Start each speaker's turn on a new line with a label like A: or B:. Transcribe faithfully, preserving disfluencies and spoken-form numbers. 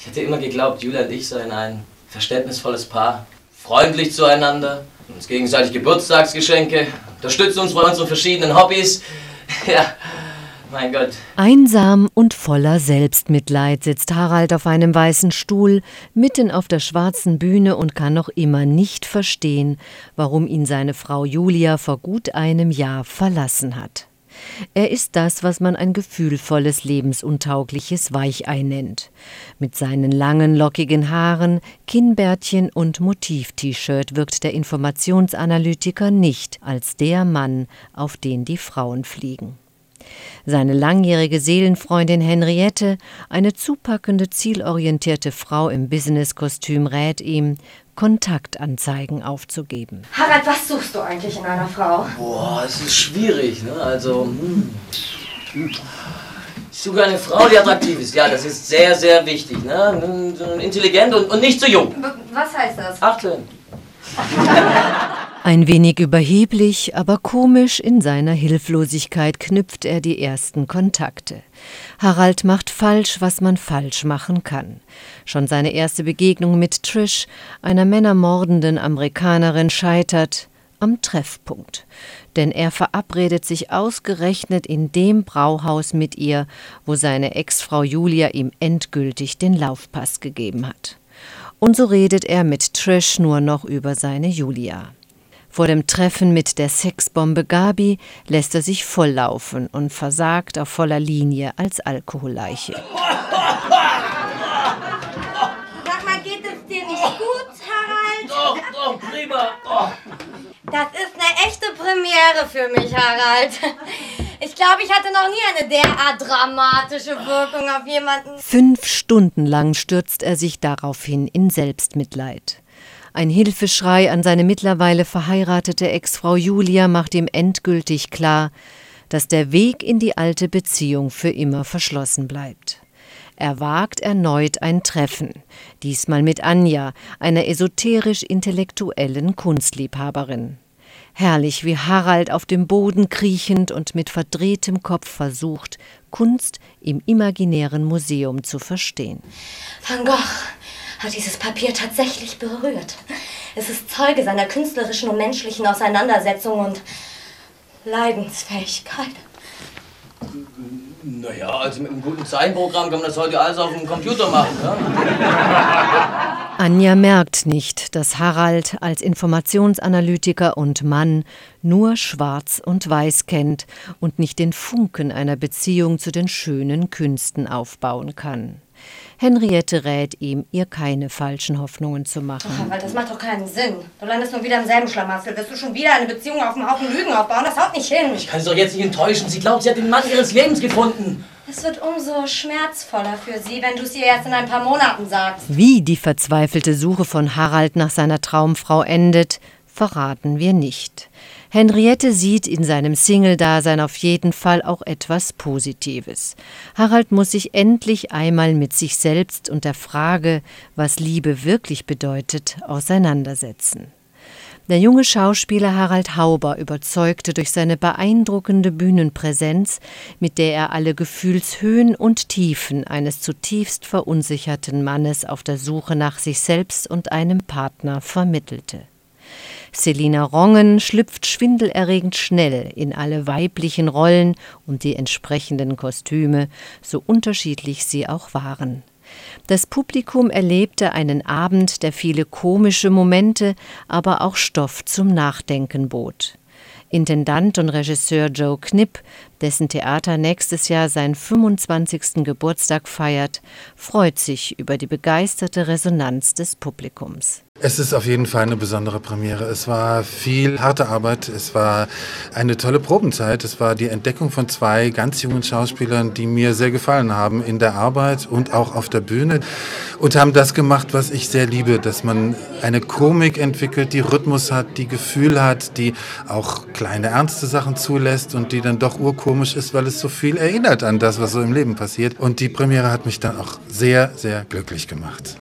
A: Ich hätte immer geglaubt, Julia und ich seien ein verständnisvolles Paar. Freundlich zueinander, uns gegenseitig Geburtstagsgeschenke, unterstützen uns bei unseren verschiedenen Hobbys. Ja, mein Gott.
B: Einsam und voller Selbstmitleid sitzt Harald auf einem weißen Stuhl mitten auf der schwarzen Bühne und kann noch immer nicht verstehen, warum ihn seine Frau Julia vor gut einem Jahr verlassen hat. Er ist das, was man ein gefühlvolles, lebensuntaugliches Weichei nennt. Mit seinen langen, lockigen Haaren, Kinnbärtchen und Motiv-T-Shirt wirkt der Informationsanalytiker nicht als der Mann, auf den die Frauen fliegen. Seine langjährige Seelenfreundin Henriette, eine zupackende, zielorientierte Frau im Businesskostüm, rät ihm, Kontaktanzeigen aufzugeben.
C: Harald, was suchst du eigentlich in einer Frau?
A: Boah, es ist schwierig, ne? Also, hm. Ich suche eine Frau, die attraktiv ist. Ja, das ist sehr, sehr wichtig, ne? Intelligent und, und nicht zu jung.
C: Was heißt das?
A: achtzehn.
B: Ein wenig überheblich, aber komisch in seiner Hilflosigkeit knüpft er die ersten Kontakte. Harald macht falsch, was man falsch machen kann. Schon seine erste Begegnung mit Trish, einer männermordenden Amerikanerin, scheitert am Treffpunkt. Denn er verabredet sich ausgerechnet in dem Brauhaus mit ihr, wo seine Ex-Frau Julia ihm endgültig den Laufpass gegeben hat. Und so redet er mit Trish nur noch über seine Julia. Vor dem Treffen mit der Sexbombe Gabi lässt er sich volllaufen und versagt auf voller Linie als Alkoholleiche.
C: Sag mal, geht es dir nicht gut, Harald?
A: Doch, doch, prima. Oh.
C: Das ist eine echte Premiere für mich, Harald. Ich glaube, ich hatte noch nie eine derart dramatische Wirkung auf jemanden.
B: Fünf Stunden lang stürzt er sich daraufhin in Selbstmitleid. Ein Hilfeschrei an seine mittlerweile verheiratete Ex-Frau Julia macht ihm endgültig klar, dass der Weg in die alte Beziehung für immer verschlossen bleibt. Er wagt erneut ein Treffen, diesmal mit Anja, einer esoterisch-intellektuellen Kunstliebhaberin. Herrlich, wie Harald auf dem Boden kriechend und mit verdrehtem Kopf versucht, Kunst im imaginären Museum zu verstehen.
C: Van Gogh hat dieses Papier tatsächlich berührt. Es ist Zeuge seiner künstlerischen und menschlichen Auseinandersetzung und Leidensfähigkeit.
A: Naja, also mit einem guten Zeichenprogramm kann man das heute alles auf dem Computer machen, ne?
B: Anja merkt nicht, dass Harald als Informationsanalytiker und Mann nur Schwarz und Weiß kennt und nicht den Funken einer Beziehung zu den schönen Künsten aufbauen kann. Henriette rät ihm, ihr keine falschen Hoffnungen zu machen.
C: Ach, weil das macht doch keinen Sinn. Du landest nur wieder im selben Schlamassel. Wirst du schon wieder eine Beziehung auf dem Haufen Lügen aufbauen? Das haut nicht hin.
A: Ich kann sie doch jetzt nicht enttäuschen. Sie glaubt, sie hat den Mann ihres Lebens gefunden.
C: Es wird umso schmerzvoller für sie, wenn du es ihr erst in ein paar Monaten sagst.
B: Wie die verzweifelte Suche von Harald nach seiner Traumfrau endet, verraten wir nicht. Henriette sieht in seinem Single-Dasein auf jeden Fall auch etwas Positives. Harald muss sich endlich einmal mit sich selbst und der Frage, was Liebe wirklich bedeutet, auseinandersetzen. Der junge Schauspieler Harald Hauber überzeugte durch seine beeindruckende Bühnenpräsenz, mit der er alle Gefühlshöhen und Tiefen eines zutiefst verunsicherten Mannes auf der Suche nach sich selbst und einem Partner vermittelte. Selina Rongen schlüpft schwindelerregend schnell in alle weiblichen Rollen und die entsprechenden Kostüme, so unterschiedlich sie auch waren. Das Publikum erlebte einen Abend, der viele komische Momente, aber auch Stoff zum Nachdenken bot. Intendant und Regisseur Joe Knipp, dessen Theater nächstes Jahr seinen fünfundzwanzigsten Geburtstag feiert, freut sich über die begeisterte Resonanz des Publikums.
D: Es ist auf jeden Fall eine besondere Premiere. Es war viel harte Arbeit, es war eine tolle Probenzeit, es war die Entdeckung von zwei ganz jungen Schauspielern, die mir sehr gefallen haben in der Arbeit und auch auf der Bühne und haben das gemacht, was ich sehr liebe, dass man eine Komik entwickelt, die Rhythmus hat, die Gefühl hat, die auch kleine ernste Sachen zulässt und die dann doch urkomisch ist, weil es so viel erinnert an das, was so im Leben passiert. Und die Premiere hat mich dann auch sehr, sehr glücklich gemacht.